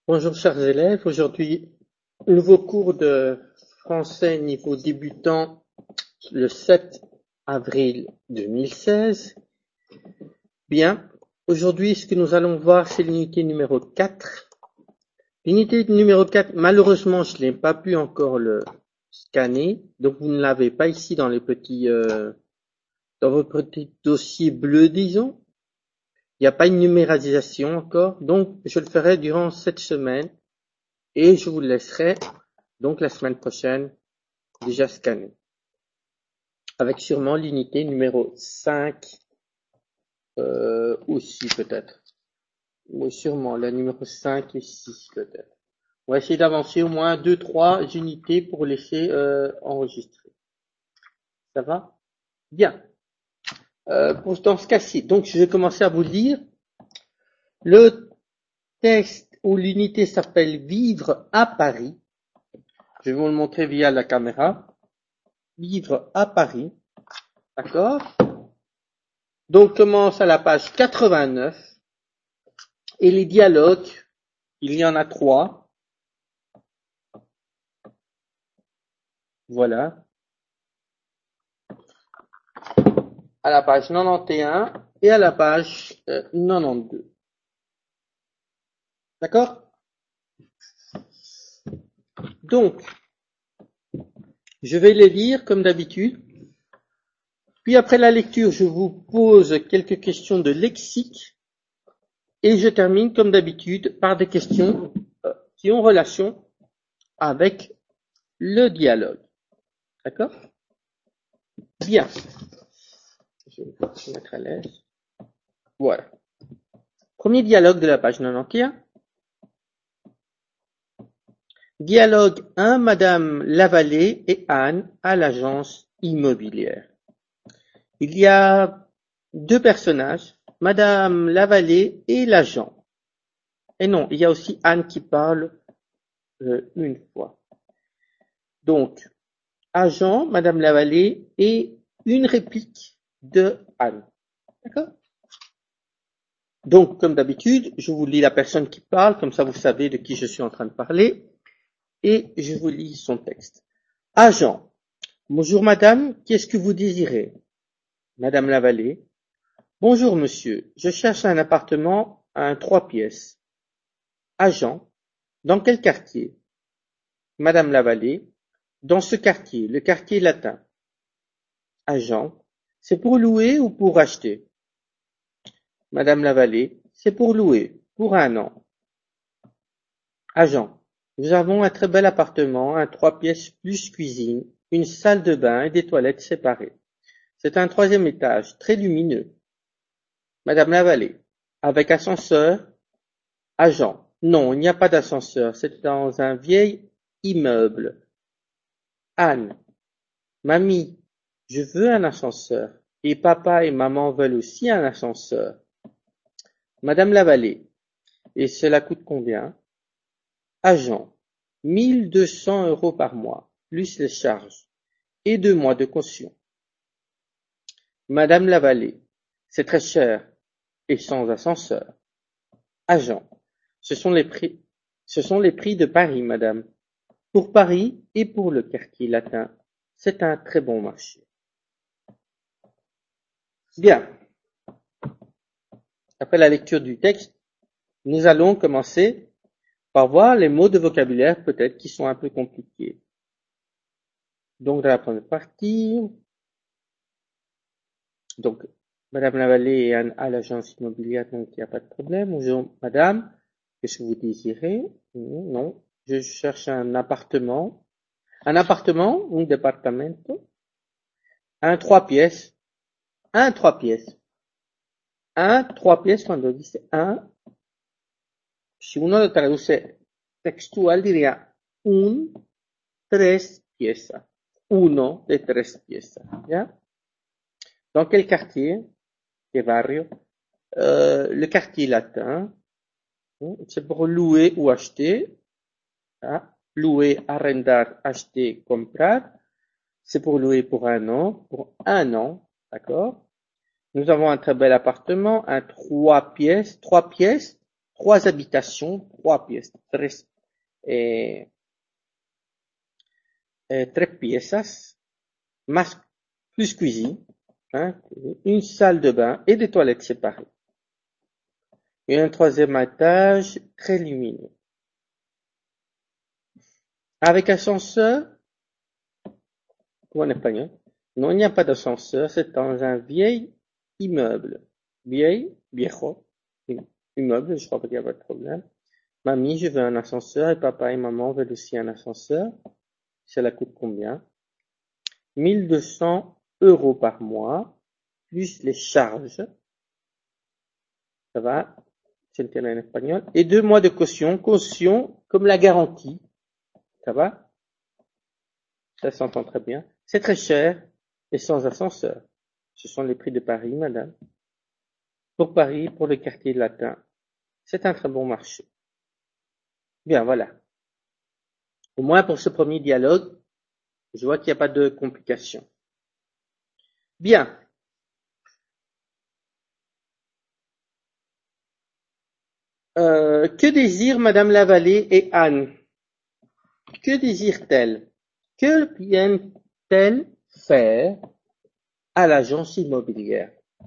Bonjour chers élèves, aujourd'hui nouveau cours de français niveau débutant le 7 avril 2016. Bien, aujourd'hui ce que nous allons voir c'est l'unité numéro 4. L'unité numéro 4, malheureusement je n'ai pas pu encore le scanner, donc vous ne l'avez pas ici dans dans votre petit dossier bleu disons. Il n'y a pas une numérisation encore, donc je le ferai durant cette semaine et je vous le laisserai donc la semaine prochaine déjà scanné, avec sûrement l'unité numéro 5 aussi peut-être. Oui, sûrement, la numéro 5 et 6 peut-être. On va essayer d'avancer au moins 2-3 unités pour laisser enregistrer. Ça va? Bien. Dans ce cas-ci, donc je vais commencer à vous lire. Le texte ou l'unité s'appelle Vivre à Paris. Je vais vous le montrer via la caméra. Vivre à Paris. D'accord? Donc commence à la page 89. Et les dialogues, il y en a 3. Voilà. À la page 91 et à la page 92. D'accord? Donc, je vais les lire comme d'habitude. Puis après la lecture, je vous pose quelques questions de lexique. Et je termine comme d'habitude par des questions qui ont relation avec le dialogue. D'accord? Bien. Je vais se mettre à l'aise. Voilà. Premier dialogue de la page 91. Dialogue 1, Madame Lavallée et Anne à l'agence immobilière. Il y a deux personnages, Madame Lavallée et l'agent. Et non, il y a aussi Anne qui parle une fois. Donc, agent, Madame Lavallée et une réplique de Anne. D'accord? Donc, comme d'habitude, je vous lis la personne qui parle, comme ça vous savez de qui je suis en train de parler, et je vous lis son texte. Agent. Bonjour madame, qu'est-ce que vous désirez? Madame Lavallée. Bonjour monsieur, je cherche un appartement à 3 pièces. Agent. Dans quel quartier? Madame Lavallée. Dans ce quartier, le quartier latin. Agent. C'est pour louer ou pour acheter? Madame Lavallée. C'est pour louer, pour 1 an. Agent. Nous avons un très bel appartement, un 3 pièces plus cuisine, une salle de bain et des toilettes séparées. C'est un 3e étage, très lumineux. Madame Lavallée. Avec ascenseur? Agent. Non, il n'y a pas d'ascenseur, c'est dans un vieil immeuble. Anne. Mamie, je veux un ascenseur. Et papa et maman veulent aussi un ascenseur. Madame Lavallée. Et cela coûte combien? Agent. 1 200 € par mois, plus les charges. Et 2 mois de caution. Madame Lavallée. C'est très cher. Et sans ascenseur. Agent. Ce sont les prix de Paris, madame. Pour Paris et pour le quartier latin, c'est un très bon marché. Bien. Après la lecture du texte, nous allons commencer par voir les mots de vocabulaire peut-être qui sont un peu compliqués. Donc, dans la première partie, donc, Madame Lavallée et Anne à l'agence immobilière, donc il n'y a pas de problème. Bonjour, madame. Qu'est-ce que vous désirez? Non. Je cherche un appartement. Un appartement, un departamento. Un 3 pièces. Un 3 pièces. Un 3 pièces, quando dice un, si uno lo traduce textual diría un 3 piezas. Uno de 3 piezas. ¿Ya? Dans quel quartier? Quel barrio? Le quartier latin. C'est pour louer ou acheter. ¿Ya? Louer, arrendar, acheter, comprar. C'est pour louer pour 1 an. Pour 1 an. D'accord? Nous avons un très bel appartement, un 3 pièces. 3 pièces. 3 habitations, 3 pièces, 3 piezas, más plus cuisine, hein, une salle de bain et des toilettes séparées. Et un 3e étage très lumineux. Avec ascenseur, ou en espagnol, non, il n'y a pas d'ascenseur, c'est dans un vieil immeuble. Viejo, immeuble, je crois qu'il n'y a pas de problème. Mamie, je veux un ascenseur et papa et maman veulent aussi un ascenseur. Cela coûte combien? 1200 € par mois, plus les charges. Ça va? C'est le terme en espagnol. Et 2 mois de caution. Caution comme la garantie. Ça va? Ça s'entend très bien. C'est très cher et sans ascenseur. Ce sont les prix de Paris, madame. Pour Paris, pour le quartier latin, c'est un très bon marché. Bien, voilà. Au moins pour ce premier dialogue, je vois qu'il n'y a pas de complications. Bien. Que désirent Madame Lavallée et Anne? Que désirent-elles? Que viennent-elles faire à l'agence immobilière?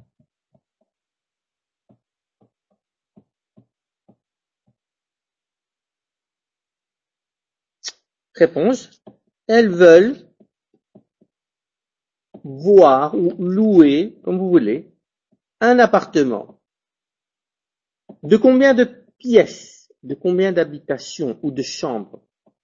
Réponse. Elles veulent voir ou louer, comme vous voulez, un appartement. De combien de pièces? De combien d'habitations ou de chambres?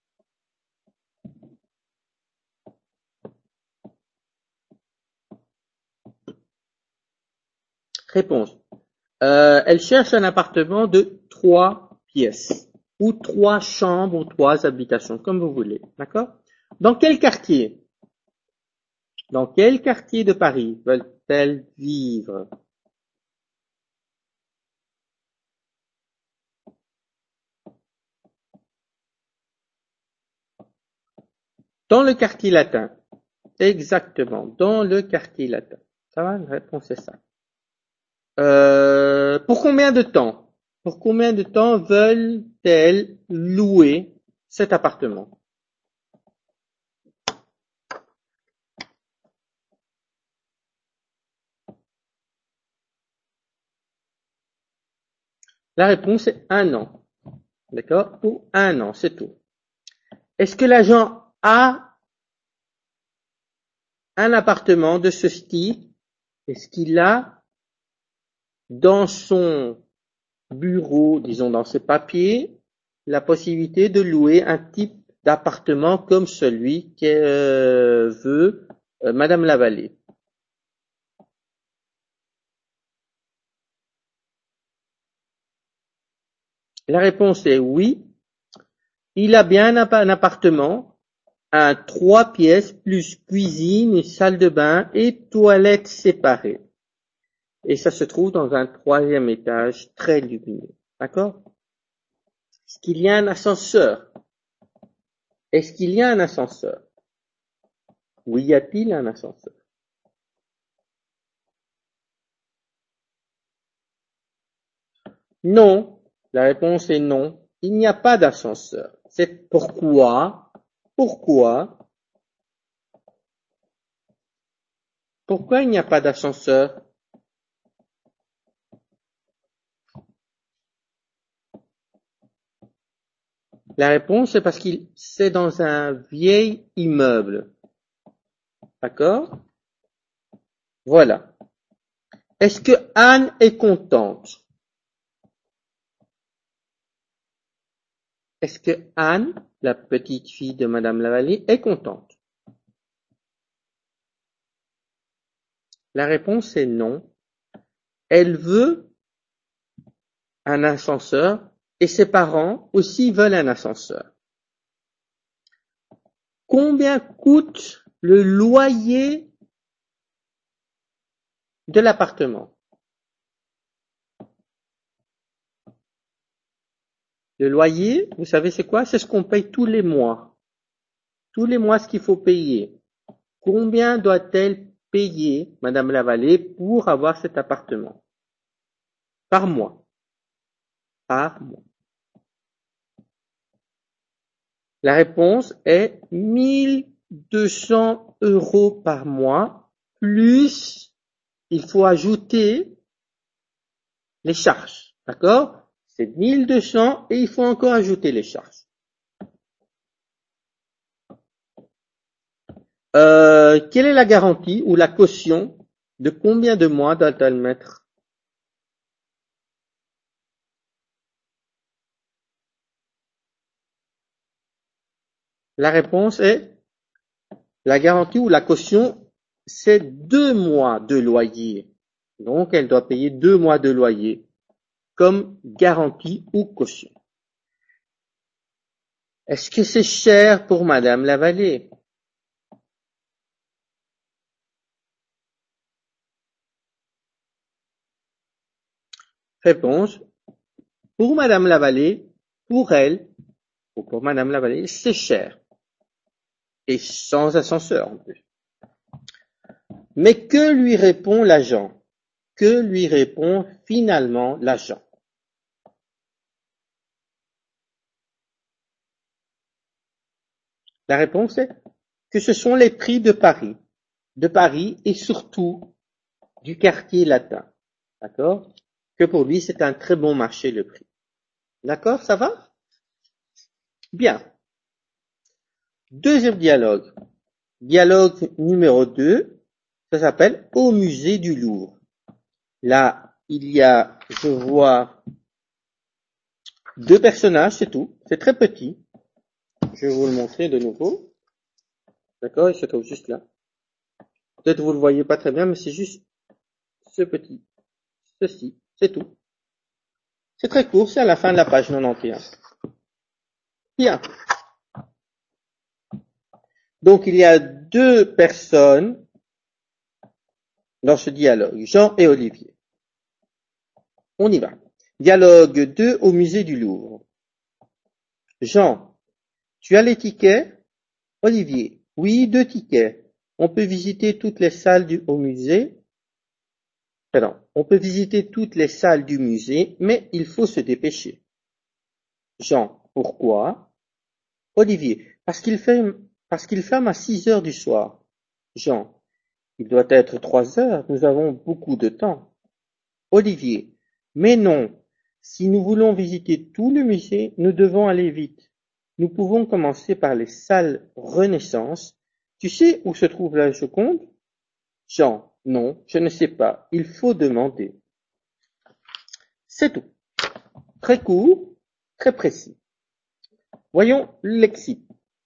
Réponse. Elle cherche un appartement de 3 pièces, ou 3 chambres, ou 3 habitations, comme vous voulez. D'accord? Dans quel quartier? Dans quel quartier de Paris veulent-elles vivre? Dans le quartier latin. Exactement, dans le quartier latin. Ça va? La réponse est ça. Pour combien de temps? Pour combien de temps veulent-elles louer cet appartement? La réponse est 1 an. D'accord? Pour 1 an, c'est tout. Est-ce que l'agent a un appartement de ce style? Est-ce qu'il a dans son bureau, disons dans ses papiers, la possibilité de louer un type d'appartement comme celui que veut Madame Lavallée? La réponse est oui. Il a bien un appartement, un 3 pièces plus cuisine, une salle de bain et toilettes séparées. Et ça se trouve dans un 3e étage très lumineux. D'accord? Est-ce qu'il y a un ascenseur? Est-ce qu'il y a un ascenseur? Oui, y a-t-il un ascenseur? Non. La réponse est non. Il n'y a pas d'ascenseur. C'est pourquoi il n'y a pas d'ascenseur? La réponse est parce qu'il c'est dans un vieil immeuble. D'accord? Voilà. Est-ce que Anne est contente? Est-ce que Anne, la petite fille de Madame Lavallée, est contente? La réponse est non. Elle veut un ascenseur et ses parents aussi veulent un ascenseur. Combien coûte le loyer de l'appartement? Le loyer, vous savez c'est quoi? C'est ce qu'on paye tous les mois. Tous les mois, ce qu'il faut payer. Combien doit-elle payer, Madame Lavallée, pour avoir cet appartement? Par mois. par mois? La réponse est 1200 € par mois, plus il faut ajouter les charges. D'accord? C'est 1200 et il faut encore ajouter les charges. Quelle est la garantie ou la caution de combien de mois doit-elle mettre? La réponse est la garantie ou la caution, c'est 2 mois de loyer. Donc, elle doit payer 2 mois de loyer comme garantie ou caution. Est-ce que c'est cher pour Madame Lavallée? Réponse, pour Madame Lavallée, pour elle, ou pour Madame Lavallée, c'est cher. Et sans ascenseur en plus. Mais que lui répond l'agent? Que lui répond finalement l'agent? La réponse est que ce sont les prix de Paris et surtout du quartier latin. D'accord? Que pour lui, c'est un très bon marché, le prix. D'accord? Ça va? Bien. Deuxième dialogue. Dialogue numéro 2. Ça s'appelle Au musée du Louvre. Là, il y a, je vois, 2 personnages, c'est tout. C'est très petit. Je vais vous le montrer de nouveau. D'accord? Il se trouve juste là. Peut-être vous le voyez pas très bien, mais c'est juste ce petit. Ceci. C'est tout. C'est très court, c'est à la fin de la page 91. Bien. Donc, il y a 2 personnes dans ce dialogue, Jean et Olivier. On y va. Dialogue 2 au musée du Louvre. Jean, tu as les tickets? Olivier, oui, 2 tickets. On peut visiter toutes les salles au musée. Pardon, on peut visiter toutes les salles du musée, mais il faut se dépêcher. Jean, pourquoi? Olivier, parce qu'il ferme à 6 heures du soir. Jean, il doit être 3 heures, nous avons beaucoup de temps. Olivier, mais non, si nous voulons visiter tout le musée, nous devons aller vite. Nous pouvons commencer par les salles Renaissance. Tu sais où se trouve la Joconde? Jean, non, je ne sais pas, il faut demander. C'est tout. Très court, très précis. Voyons le lexique.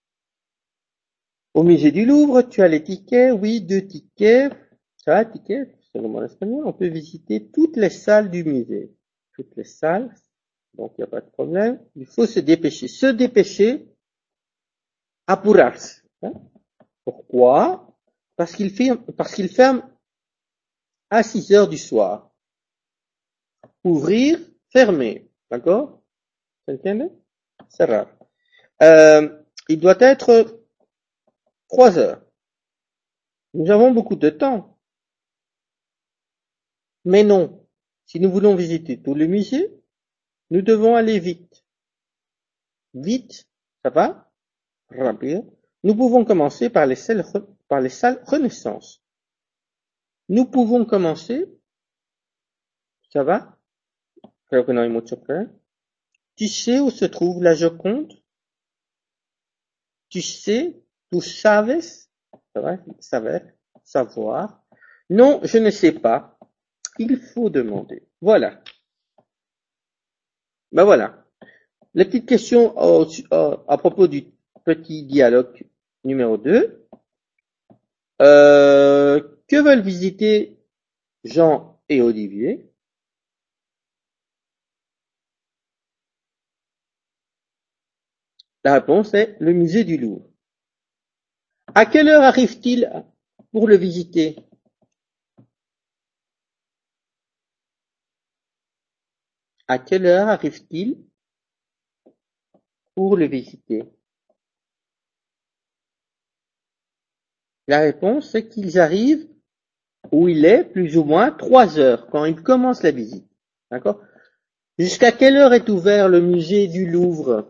Au musée du Louvre, tu as les tickets, oui, 2 tickets. Ça va, tickets, c'est le mot en espagnol. On peut visiter toutes les salles du musée. Toutes les salles, donc il n'y a pas de problème. Il faut se dépêcher. Se dépêcher, apurarse. Pourquoi? Parce qu'il ferme à 6 heures du soir. Ouvrir, fermer. D'accord? S'entiende? Cerrar. Il doit être 3 heures. Nous avons beaucoup de temps. Mais non. Si nous voulons visiter tout le musée, nous devons aller vite. Vite, ça va? Rapide. Nous pouvons commencer par les salles Renaissance. Nous pouvons commencer, ça va? Creo que no hay mucho que. Tu sais où se trouve la Joconde? Tu sais, tu sabes, ça va? Savoir. Non, je ne sais pas. Il faut demander. Voilà. Ben voilà. Les petites questions à propos du petit dialogue numéro 2. Que veulent visiter Jean et Olivier? La réponse est le musée du Louvre. À quelle heure arrive-t-il pour le visiter? À quelle heure arrive-t-il pour le visiter? La réponse est qu'ils arrivent où il est plus ou moins 3 heures quand ils commencent la visite. D'accord? Jusqu'à quelle heure est ouvert le musée du Louvre?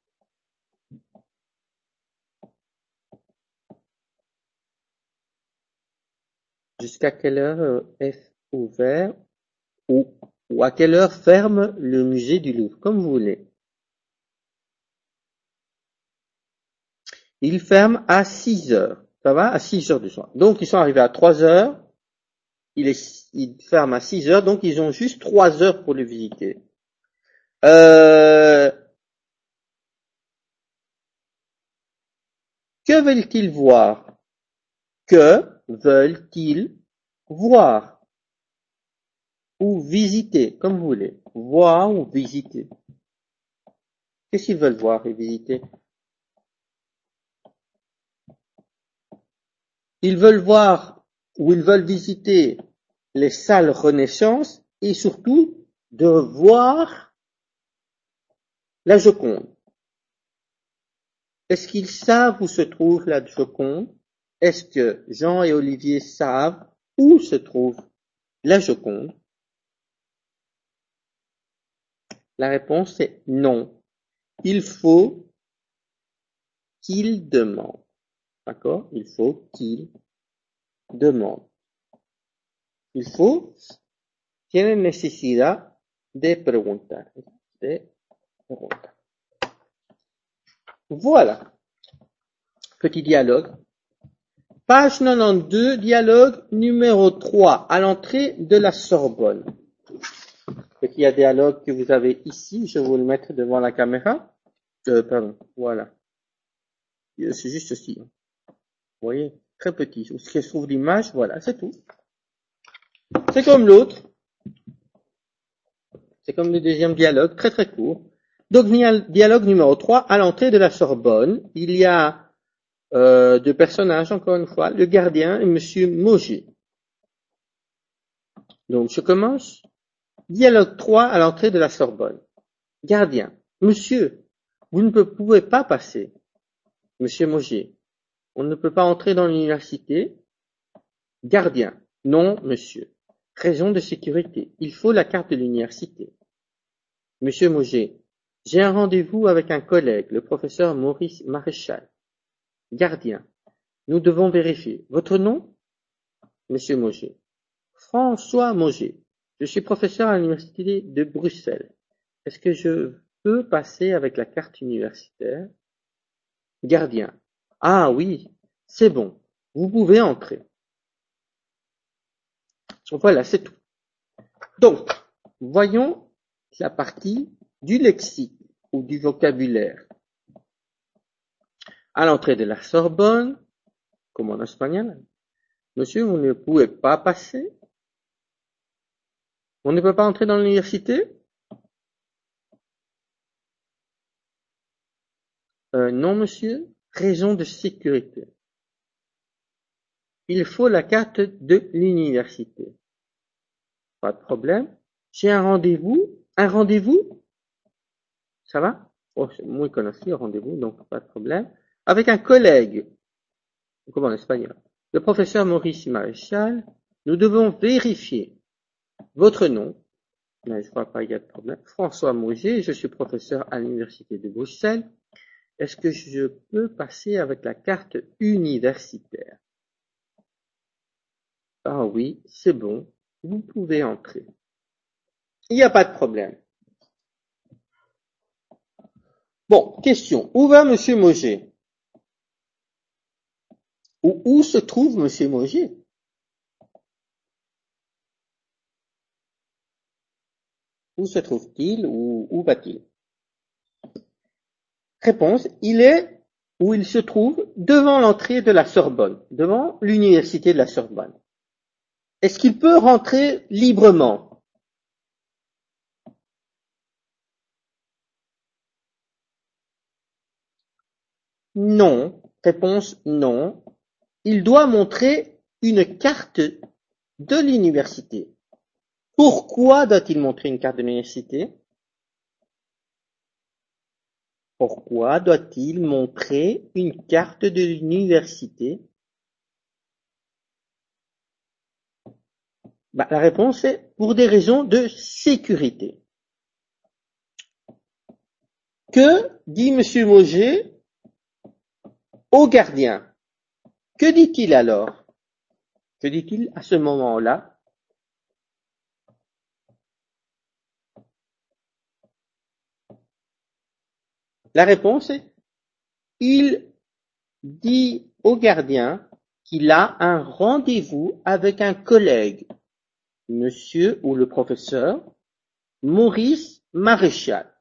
Jusqu'à quelle heure est ouvert ou à quelle heure ferme le musée du Louvre? Comme vous voulez. Il ferme à 6 heures. Ça va? À 6 heures du soir. Donc, ils sont arrivés à 3 heures. Il ferme à 6 heures. Donc, ils ont juste 3 heures pour le visiter. Que veulent-ils voir? Que veulent-ils voir? Ou visiter, comme vous voulez. Voir ou visiter. Qu'est-ce qu'ils veulent voir et visiter? Ils veulent voir ou ils veulent visiter les salles Renaissance et surtout de voir la Joconde. Est-ce qu'ils savent où se trouve la Joconde? Est-ce que Jean et Olivier savent où se trouve la Joconde? La réponse est non. Il faut qu'ils demandent. D'accord? Il faut qu'ils demandent. Il faut, tienen necesidad de preguntar. De preguntar. Voilà. Petit dialogue. Page 92, dialogue numéro 3, à l'entrée de la Sorbonne. Petit dialogue que vous avez ici, je vais vous le mettre devant la caméra. Pardon, voilà. C'est juste ceci. Vous voyez, très petit. Ce qui se trouve l'image, voilà, c'est tout. C'est comme l'autre. C'est comme le deuxième dialogue, très très court. Donc, dialogue numéro 3, à l'entrée de la Sorbonne, il y a deux personnages, encore une fois, le gardien et monsieur Mauger. Donc, je commence. Dialogue 3 à l'entrée de la Sorbonne. Gardien. Monsieur, vous ne pouvez pas passer. Monsieur Mauger. On ne peut pas entrer dans l'université. Gardien. Non, monsieur. Raison de sécurité. Il faut la carte de l'université. Monsieur Mauger. J'ai un rendez-vous avec un collègue, le professeur Maurice Maréchal. Gardien. Nous devons vérifier. Votre nom? Monsieur Mauger. François Mauger. Je suis professeur à l'université de Bruxelles. Est-ce que je peux passer avec la carte universitaire? Gardien. Ah oui, c'est bon. Vous pouvez entrer. Voilà, c'est tout. Donc, voyons la partie du lexique ou du vocabulaire. À l'entrée de la Sorbonne, comme en espagnol, monsieur, vous ne pouvez pas passer? On ne peut pas entrer dans l'université? Non, monsieur. Raison de sécurité. Il faut la carte de l'université. Pas de problème. J'ai un rendez-vous. Un rendez-vous? Ça va? Oh, c'est muy conocido, rendez-vous, donc pas de problème. Avec un collègue, comme en espagnol. Le professeur Maurice Maréchal, nous devons vérifier votre nom. Mais je crois pas qu'il y a de problème. François Mauger, je suis professeur à l'université de Bruxelles. Est-ce que je peux passer avec la carte universitaire? Ah oui, c'est bon. Vous pouvez entrer. Il n'y a pas de problème. Bon, question. Où va monsieur Mauger? Ou où se trouve monsieur Mauger? Où se trouve-t-il ou où va-t-il? Réponse, il est où il se trouve devant l'entrée de la Sorbonne, devant l'université de la Sorbonne. Est-ce qu'il peut rentrer librement? Non. Réponse, non. Il doit montrer une carte de l'université. Pourquoi doit-il montrer une carte de l'université? Pourquoi doit-il montrer une carte de l'université? La réponse est pour des raisons de sécurité. Que dit Monsieur Mauger au gardien? Que dit-il alors? Que dit-il à ce moment-là? La réponse est, il dit au gardien qu'il a un rendez-vous avec un collègue, monsieur ou le professeur Maurice Maréchal.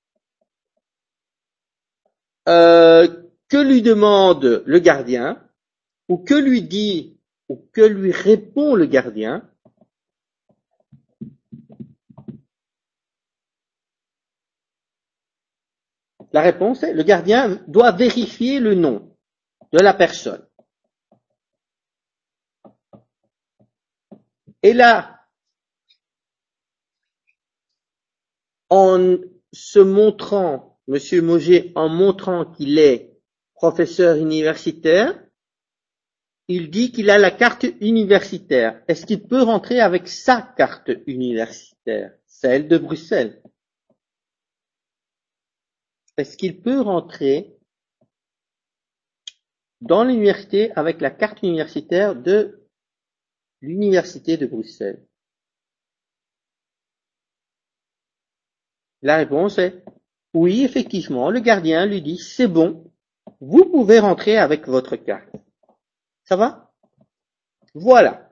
Que lui demande le gardien, ou que lui dit, ou que lui répond le gardien? La réponse est, le gardien doit vérifier le nom de la personne. Et là, en se montrant, Monsieur Mauger, en montrant qu'il est professeur universitaire, il dit qu'il a la carte universitaire. Est-ce qu'il peut rentrer avec sa carte universitaire, celle de Bruxelles? Est-ce qu'il peut rentrer dans l'université avec la carte universitaire de l'université de Bruxelles? La réponse est oui, effectivement. Le gardien lui dit c'est bon, vous pouvez rentrer avec votre carte. Ça va? Voilà.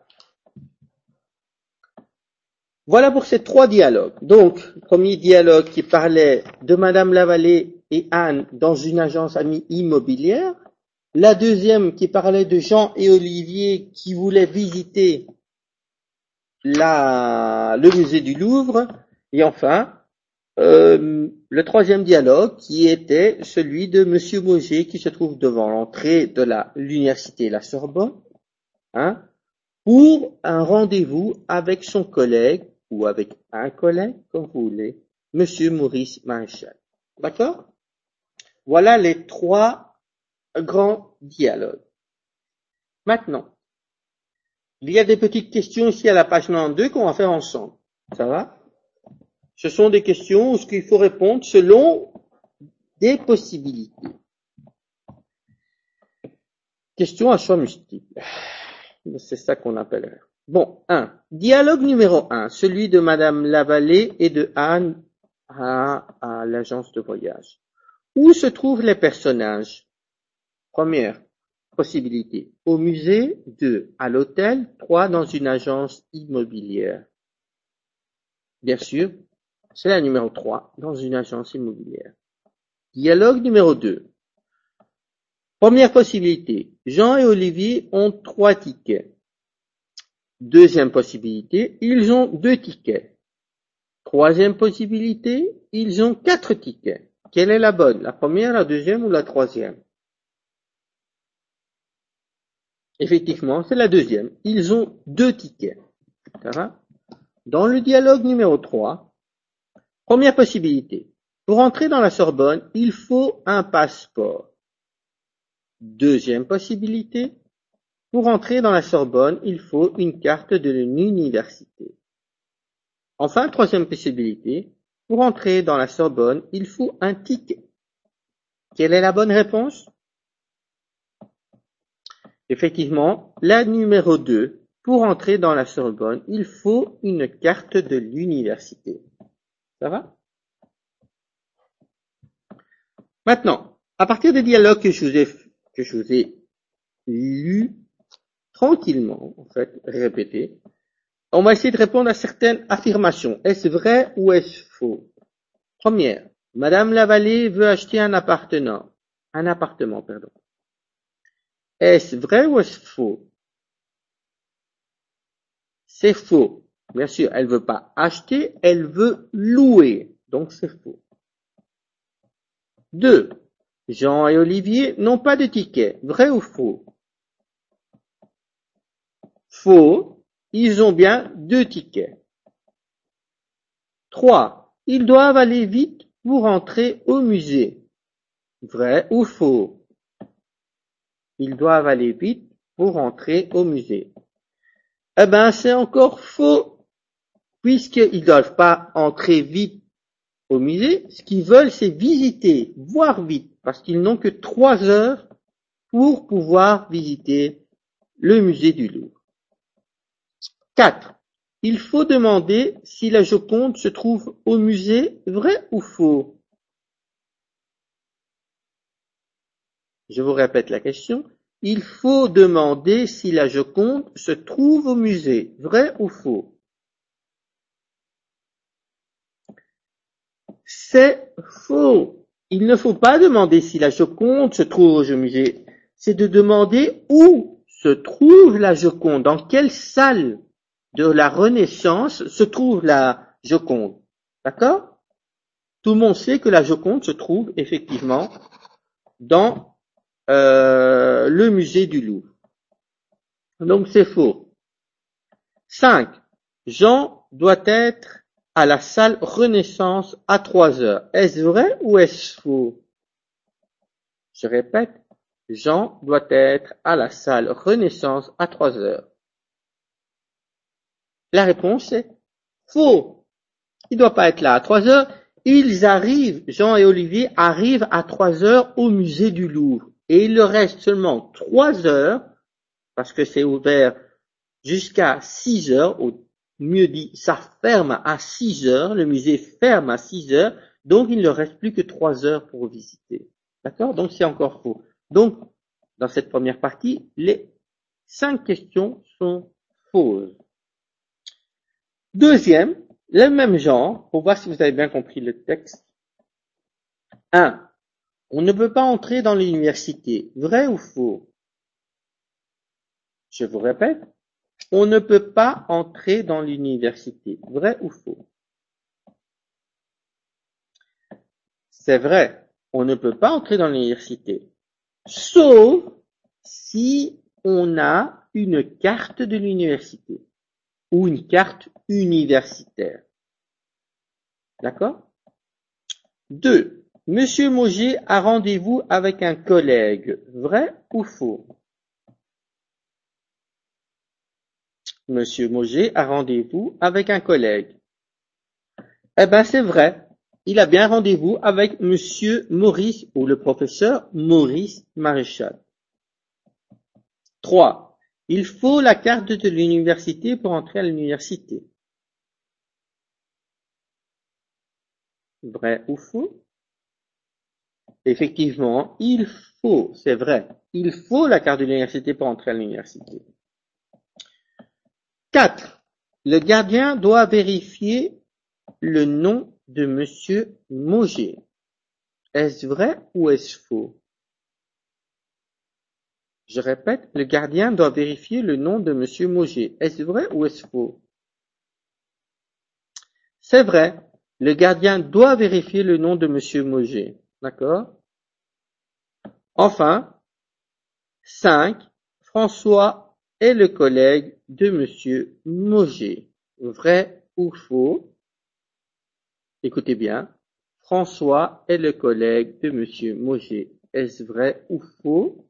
Voilà pour ces trois dialogues. Donc, premier dialogue qui parlait de Madame Lavallée et Anne dans une agence immobilière. La deuxième qui parlait de Jean et Olivier qui voulaient visiter le musée du Louvre. Et enfin, le troisième dialogue qui était celui de Monsieur Mauger qui se trouve devant l'entrée de l'université La Sorbonne, pour un rendez-vous avec son collègue ou avec un collègue, comme vous voulez, Monsieur Maurice Maréchal. D'accord? Voilà les trois grands dialogues. Maintenant, il y a des petites questions ici à la page 92 qu'on va faire ensemble. Ça va? Ce sont des questions où il faut répondre selon des possibilités. Question à choix multiple. C'est ça qu'on appelle. Bon, 1. Dialogue numéro 1, celui de Madame Lavallée et de Anne à l'agence de voyage. Où se trouvent les personnages? Première possibilité, au musée. 2. À l'hôtel. 3. Dans une agence immobilière. Bien sûr, c'est la numéro 3, dans une agence immobilière. Dialogue numéro 2. Première possibilité, Jean et Olivier ont 3 tickets. Deuxième possibilité, ils ont 2 tickets. Troisième possibilité, ils ont 4 tickets. Quelle est la bonne? La première, la deuxième ou la troisième? Effectivement, c'est la deuxième. Ils ont 2 tickets. Ça va? Dans le dialogue numéro 3, première possibilité. Pour entrer dans la Sorbonne, il faut un passeport. Deuxième possibilité. Pour entrer dans la Sorbonne, il faut une carte de l'université. Enfin, troisième possibilité. Pour entrer dans la Sorbonne, il faut un ticket. Quelle est la bonne réponse? Effectivement, la numéro 2. Pour entrer dans la Sorbonne, il faut une carte de l'université. Ça va? Maintenant, à partir des dialogues que je vous ai lus tranquillement, en fait, répétés, on va essayer de répondre à certaines affirmations. Est-ce vrai ou est-ce faux? Première, Madame Lavallée veut acheter un appartement, pardon. Est-ce vrai ou est-ce faux? C'est faux. Bien sûr, elle veut pas acheter, elle veut louer. Donc c'est faux. 2. Jean et Olivier n'ont pas de ticket. Vrai ou faux? Faux. Ils ont bien 2 tickets. 3. Ils doivent aller vite pour entrer au musée. Vrai ou faux? Ils doivent aller vite pour entrer au musée. Eh ben, c'est encore faux, puisqu'ils doivent pas entrer vite au musée. Ce qu'ils veulent, c'est visiter, voir vite, parce qu'ils n'ont que 3 heures pour pouvoir visiter le musée du Louvre. 4. Il faut demander si la Joconde se trouve au musée, vrai ou faux? Je vous répète la question. Il faut demander si la Joconde se trouve au musée, vrai ou faux? C'est faux. Il ne faut pas demander si la Joconde se trouve au musée. C'est de demander où se trouve la Joconde, dans quelle salle de la Renaissance se trouve la Joconde. D'accord? Tout le monde sait que la Joconde se trouve effectivement dans le musée du Louvre. Donc c'est faux. 5. Jean doit être à la salle Renaissance à 3 heures. Est-ce vrai ou est-ce faux? Je répète, Jean doit être à la salle Renaissance à 3 heures. La réponse est faux. Il ne doit pas être là à 3 heures. Ils arrivent, Jean et Olivier arrivent à 3 heures au musée du Louvre. Et il leur reste seulement 3 heures, parce que c'est ouvert jusqu'à 6 heures, ou mieux dit, ça ferme à 6 heures, le musée ferme à 6 heures, donc il ne leur reste plus que 3 heures pour visiter. D'accord? Donc c'est encore faux. Donc, dans cette première partie, les 5 questions sont fausses. Deuxième, le même genre, pour voir si vous avez bien compris le texte. 1. On ne peut pas entrer dans l'université. Vrai ou faux? Je vous répète, on ne peut pas entrer dans l'université. Vrai ou faux? C'est vrai, on ne peut pas entrer dans l'université. Sauf si on a une carte de l'université ou une carte universitaire. D'accord? 2. Monsieur Mauger a rendez-vous avec un collègue. Vrai ou faux? Monsieur Mauger a rendez-vous avec un collègue. Eh ben, c'est vrai. Il a bien rendez-vous avec Monsieur Maurice ou le professeur Maurice Maréchal. 3. Il faut la carte de l'université pour entrer à l'université. Vrai ou faux? Effectivement, il faut, c'est vrai, il faut la carte de l'université pour entrer à l'université. 4. Le gardien doit vérifier le nom de Monsieur Mauger. Est-ce vrai ou est-ce faux? Je répète, le gardien doit vérifier le nom de Monsieur Mauger. Est-ce vrai ou est-ce faux? C'est vrai, le gardien doit vérifier le nom de Monsieur Mauger. D'accord? Enfin, 5. François est le collègue de Monsieur Mauger. Vrai ou faux? Écoutez bien. François est le collègue de Monsieur Mauger. Est-ce vrai ou faux?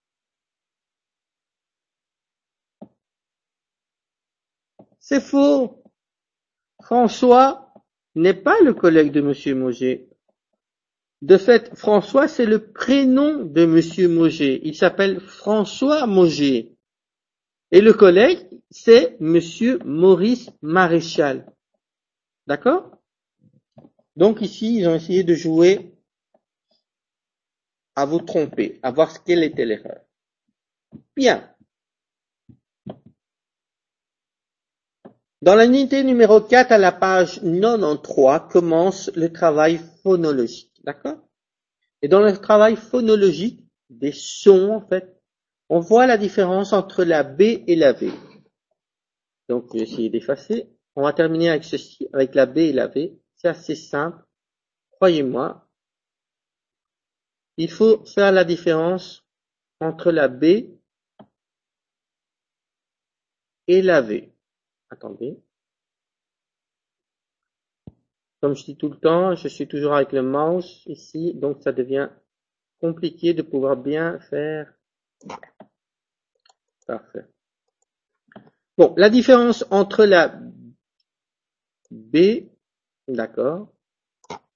C'est faux. François n'est pas le collègue de Monsieur Mauger. De fait, François, c'est le prénom de Monsieur Mauger. Il s'appelle François Mauger. Et le collègue, c'est Monsieur Maurice Maréchal. D'accord? Donc ici, ils ont essayé de jouer à vous tromper, à voir quelle était l'erreur. Bien. Dans l'unité numéro 4, à la page 93, commence le travail phonologique. D'accord? Et dans le travail phonologique, des sons, en fait, on voit la différence entre la B et la V. Donc, je vais essayer d'effacer. On va terminer avec ceci, avec la B et la V. C'est assez simple. Croyez-moi. Il faut faire la différence entre la B et la V. Attendez. Comme je dis tout le temps, je suis toujours avec le mouse ici, donc ça devient compliqué de pouvoir bien faire. Parfait. Bon, la différence entre la B, d'accord,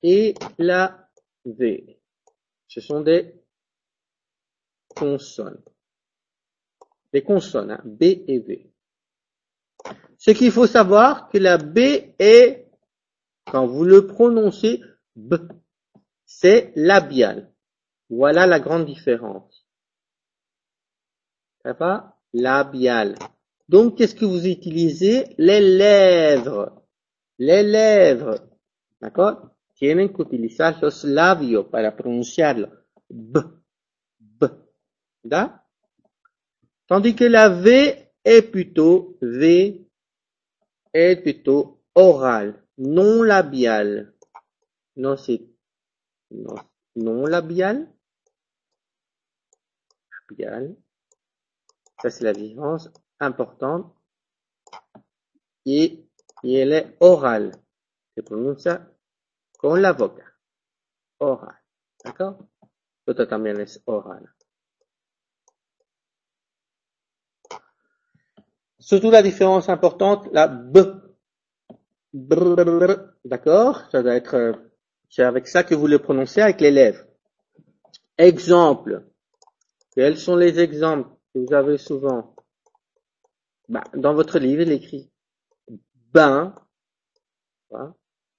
et la V. Ce sont des consonnes. Des consonnes, hein, B et V. Ce qu'il faut savoir, que la B est, quand vous le prononcez, B, c'est labial. Voilà la grande différence. Ça va? Labial. Donc, qu'est-ce que vous utilisez? Les lèvres. Les lèvres. ¿D'accord? Tienen que utilizar los labios para pronunciarlo. B, B. ¿Da? Tandis que la V est plutôt orale, non labiale. Non, c'est non labial. Labial. Ça, c'est la différence importante. Y elle est orale. Se pronuncia con la boca. Oral. ¿D'accord? Esto también es oral. Surtout la différence importante, la B. D'accord? Ça doit être, c'est avec ça que vous le prononcez avec les lèvres. Exemple. Quels sont les exemples que vous avez souvent? Dans votre livre, il est écrit bain. Voilà.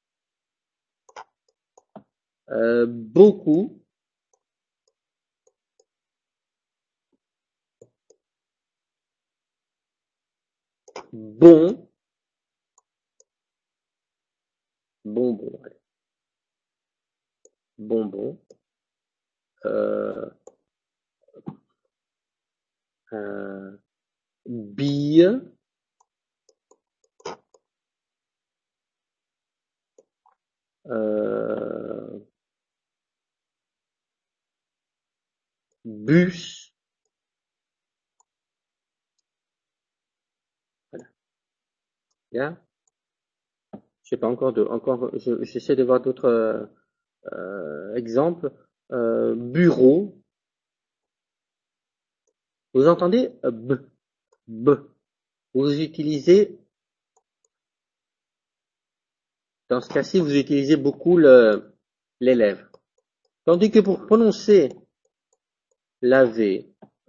Beaucoup. Bon. Bonbon. Ouais. Bonbon. Bille. Bus. Voilà. Bien. Je sais pas encore j'essaie de voir d'autres exemples. Bureau. Vous entendez? B. B. Vous utilisez, dans ce cas-ci, vous utilisez beaucoup les lèvres. Tandis que pour prononcer la V,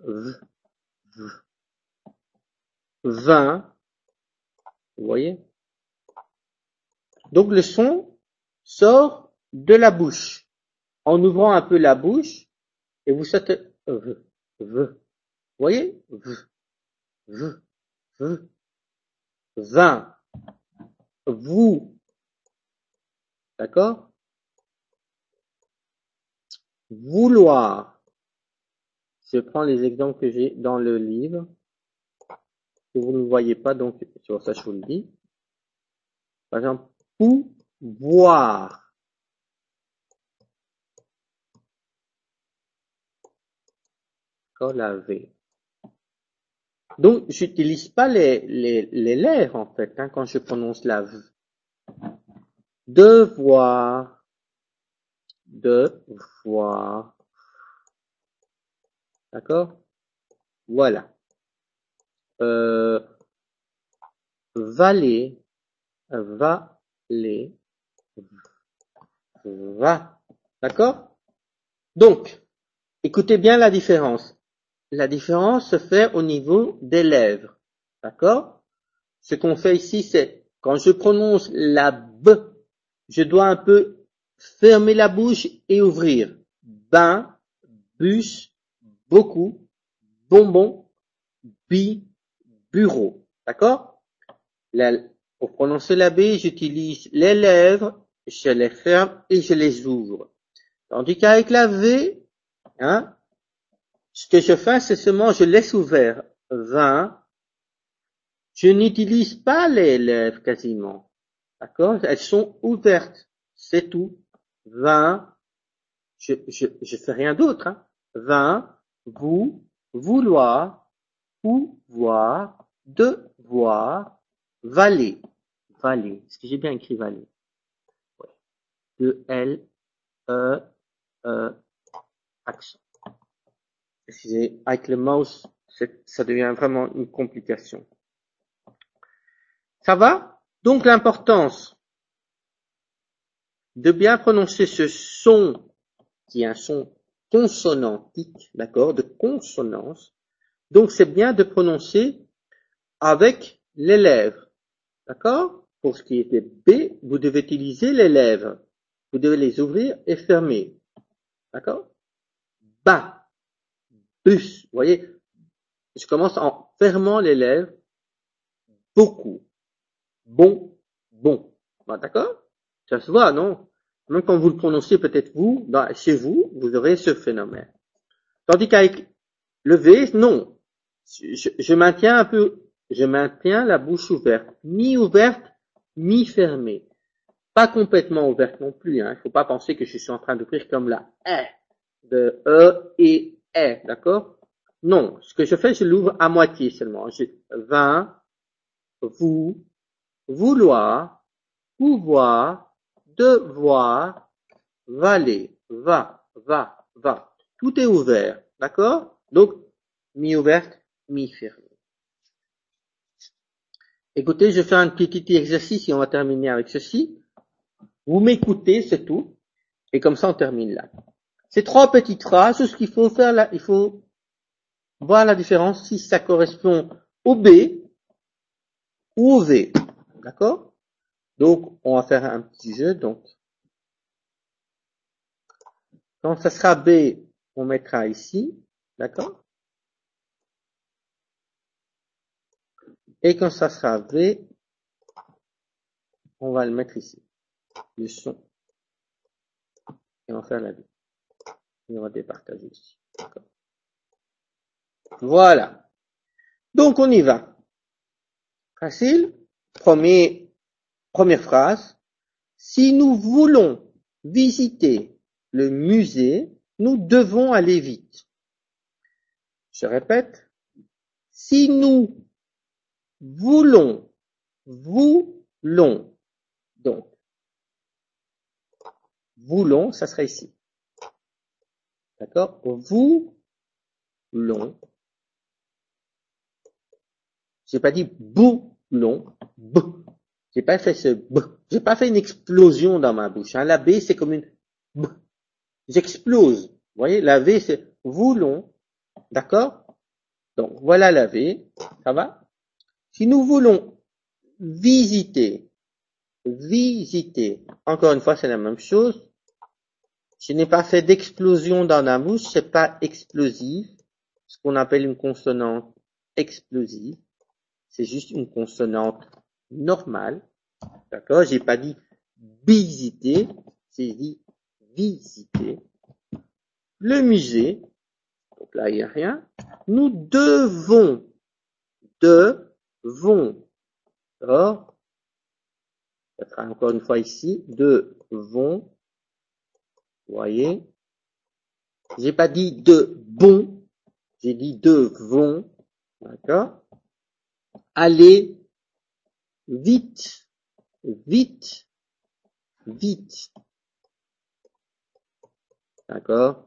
vin, vous voyez? Donc le son sort de la bouche. En ouvrant un peu la bouche, et vous sortez V. Vous voyez? Vin. Vous. D'accord? Vouloir. Je prends les exemples que j'ai dans le livre, que vous ne voyez pas, donc sur ça je vous le dis. Par exemple, pouvoir. D'accord, la V. Donc, j'utilise pas les lèvres, en fait, hein, quand je prononce la V. Devoir. Devoir. D'accord? Voilà. Valer. Valer. Va. D'accord? Donc, écoutez bien la différence. La différence se fait au niveau des lèvres. D'accord? Ce qu'on fait ici, c'est, quand je prononce la B, je dois un peu fermer la bouche et ouvrir. Bain, bus, beaucoup, bonbon, bureau. D'accord? Pour prononcer la B, j'utilise les lèvres, je les ferme et je les ouvre. Tandis qu'avec la V, hein, ce que je fais, c'est seulement je laisse ouvert. 20. Je n'utilise pas les lèvres quasiment. D'accord? Elles sont ouvertes. C'est tout. 20. Je fais rien d'autre, hein. 20. Vous, vouloir, pouvoir, devoir, valer. Valer. Est-ce que j'ai bien écrit valer? Ouais. De L, accent. Excusez, avec le mouse, ça devient vraiment une complication. Ça va? Donc l'importance de bien prononcer ce son, qui est un son consonantique, d'accord, de consonance. Donc, c'est bien de prononcer avec les lèvres, d'accord? Pour ce qui est B, vous devez utiliser les lèvres. Vous devez les ouvrir et fermer, d'accord? Ba, bus, vous voyez? Je commence en fermant les lèvres, beaucoup, bon, bon. Bon, d'accord? Ça se voit, non? Même quand vous le prononcez, peut-être vous, chez vous, vous aurez ce phénomène. Tandis qu'avec le V, non. Je maintiens la bouche ouverte. Mi-ouverte, mi-fermée. Pas complètement ouverte non plus, hein. Il faut pas penser que je suis en train d'ouvrir comme la E, de E et E, d'accord? Non. Ce que je fais, je l'ouvre à moitié seulement. Vin, vous, vouloir, pouvoir, devoir, valer, va, va. Tout est ouvert, d'accord? Donc, mi-ouverte, mi-fermée. Écoutez, je fais un petit exercice et on va terminer avec ceci. Vous m'écoutez, c'est tout. Et comme ça, on termine là. Ces trois petites phrases, tout ce qu'il faut faire là, il faut voir la différence si ça correspond au B ou au V. D'accord? Donc, on va faire un petit jeu. Donc, quand ça sera B, on mettra ici. D'accord? Et quand ça sera V, on va le mettre ici. Le son. Et on va faire la V. Et on va départager ici. D'accord? Voilà. Donc, on y va. Facile. Première phrase. Si nous voulons visiter le musée, nous devons aller vite. Je répète. Si nous voulons, donc, voulons, ça sera ici. D'accord? Voulons. J'ai pas dit boulons, b. J'ai pas fait ce b. J'ai pas fait une explosion dans ma bouche. Hein. La B, c'est comme une b. J'explose. Vous voyez, la V, c'est voulons. D'accord? Donc, voilà la V. Ça va? Si nous voulons visiter, encore une fois, c'est la même chose. Je n'ai pas fait d'explosion dans la bouche, c'est pas explosif. Ce qu'on appelle une consonante explosive. C'est juste une consonante normale. D'accord? J'ai pas dit visiter, j'ai dit visiter. Le musée, donc là il n'y a rien. Nous devons, alors, ça sera encore une fois ici, devons, vous voyez. J'ai pas dit de bon, j'ai dit devons, d'accord? Aller vite, d'accord?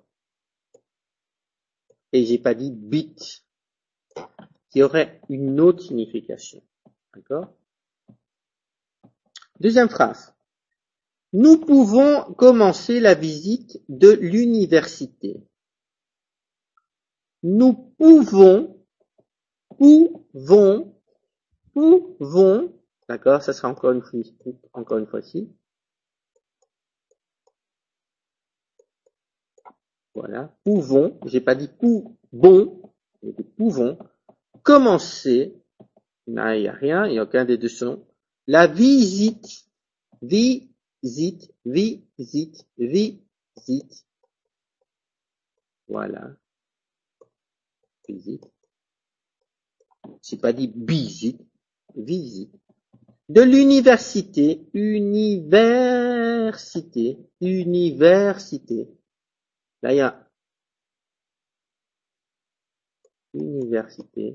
Et j'ai pas dit bit, qui aurait une autre signification, d'accord? Deuxième phrase. Nous pouvons commencer la visite de l'université. Nous pouvons, d'accord, ça sera encore une fois ici. Voilà, pouvons, j'ai pas dit pouvons, j'ai dit pouvons commencer, là il n'y a rien, il n'y a aucun des deux sons, la visite, voilà, visite, j'ai pas dit visite, de l'université, là il y a université,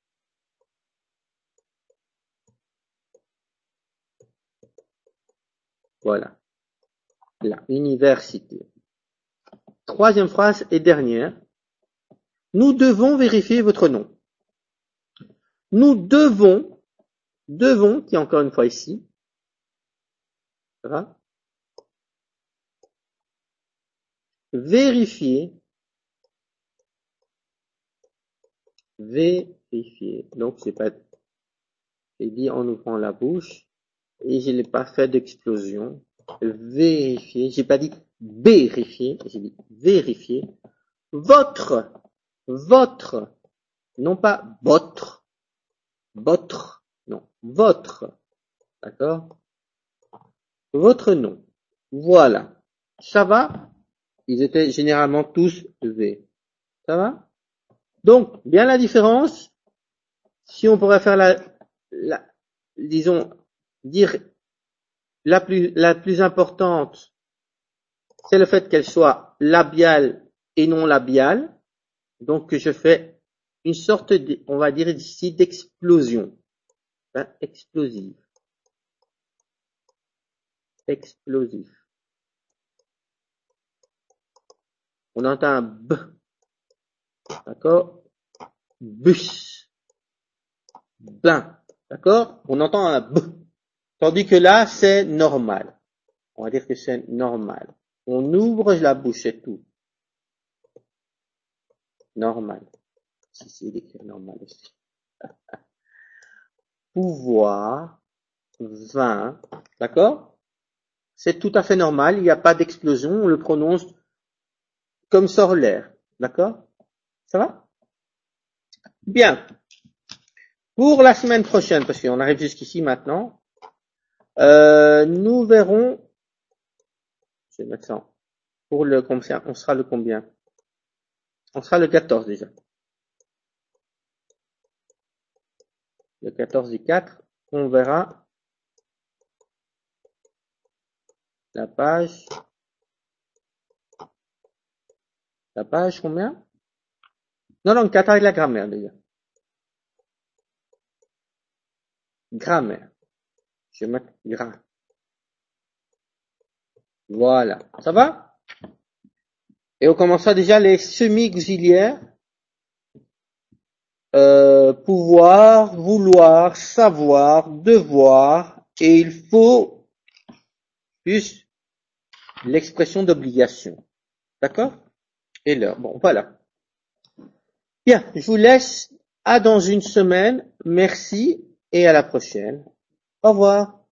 voilà, la université. Troisième phrase et dernière. Nous devons vérifier votre nom. Nous devons, qui est encore une fois ici, ça va? vérifier, vérifier. Donc, j'ai dit en ouvrant la bouche et je n'ai pas fait d'explosion. Vérifier, j'ai pas dit vérifier, j'ai dit vérifier. Votre, non pas votre, non, votre, d'accord? Votre nom. Voilà. Ça va? Ils étaient généralement tous V. Ça va? Donc, bien la différence, si on pourrait faire disons, dire la plus importante, c'est le fait qu'elle soit labiale et non labiale. Donc, je fais une sorte de, on va dire ici, d'explosion. Hein, explosive. Explosif. On entend un B. D'accord? Bus. Bain. D'accord? On entend un B. Tandis que là, c'est normal. On va dire que c'est normal. On ouvre la bouche, c'est tout. Normal. Si c'est d'écrire normal aussi. Pouvoir, vin. D'accord? C'est tout à fait normal. Il n'y a pas d'explosion. On le prononce comme sort l'air. D'accord? Ça va? Bien. Pour la semaine prochaine, parce qu'on arrive jusqu'ici maintenant, nous verrons, je vais mettre ça, pour le combien, on sera le combien? On sera le 14 déjà. Le 14 du 4, on verra la page combien? Non, 4 avec la grammaire déjà. Grammaire. Je vais mettre gras. Voilà. Ça va? Et on commencera déjà les semi-auxiliaires. Pouvoir, vouloir, savoir, devoir, et il faut plus l'expression d'obligation. D'accord? Et l'heure. Bon, voilà. Bien, je vous laisse. À dans une semaine. Merci et à la prochaine. Au revoir.